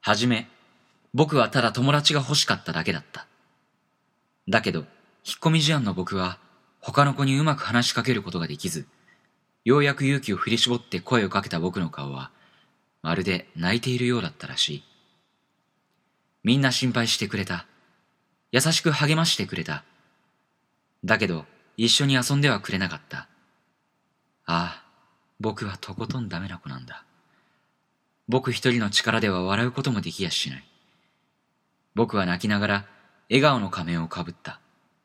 はじめ、僕はただ友達が欲しかっただけだった。だけど、引っ込み思案の僕は、他の子にうまく話しかけることができず、ようやく勇気を振り絞って声をかけた僕の顔は、まるで泣いているようだったらしい。みんな心配してくれた。優しく励ましてくれた。だけど、一緒に遊んではくれなかった。ああ、僕はとことんダメな子なんだ。僕一人の力では笑うこともできやしない。僕は泣きながら笑顔の仮面をかぶった。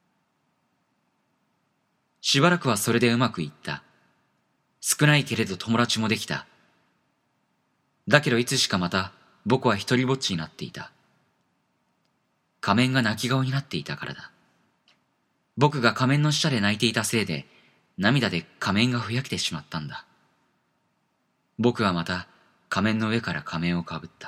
しばらくはそれでうまくいった。少ないけれど友達もできた。だけどいつしかまた僕は一人ぼっちになっていた。仮面が泣き顔になっていたからだ。僕が仮面の下で泣いていたせいで涙で仮面がふやけてしまったんだ。僕はまた仮面の上から仮面をかぶった。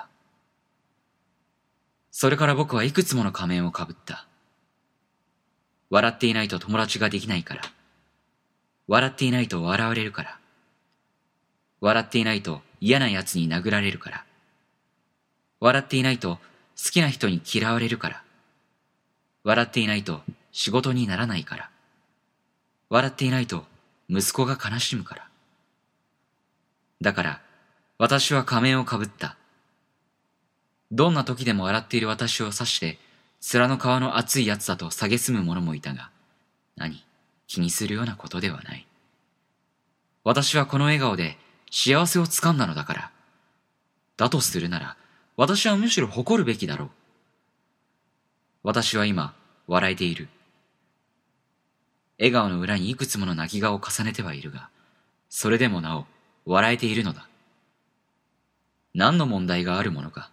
それから僕はいくつもの仮面をかぶった。笑っていないと友達ができないから。笑っていないと笑われるから。笑っていないと嫌な奴に殴られるから。笑っていないと好きな人に嫌われるから。笑っていないと仕事にならないから。笑っていないと息子が悲しむから。だから私は仮面をかぶった。どんな時でも笑っている私を指して、面の皮の厚いやつだと蔑む者もいたが、気にするようなことではない。私はこの笑顔で幸せをつかんだのだから。だとするなら、私はむしろ誇るべきだろう。私は今、笑えている。笑顔の裏にいくつもの泣き顔を重ねてはいるが、それでもなお、笑えているのだ。何の問題があるものか。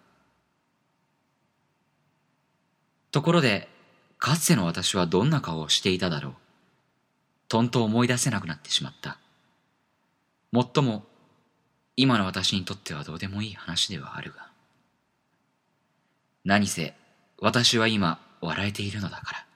ところで、かつての私はどんな顔をしていただろう。とんと思い出せなくなってしまった。もっとも、今の私にとってはどうでもいい話ではあるが。何せ、私は今、笑えているのだから。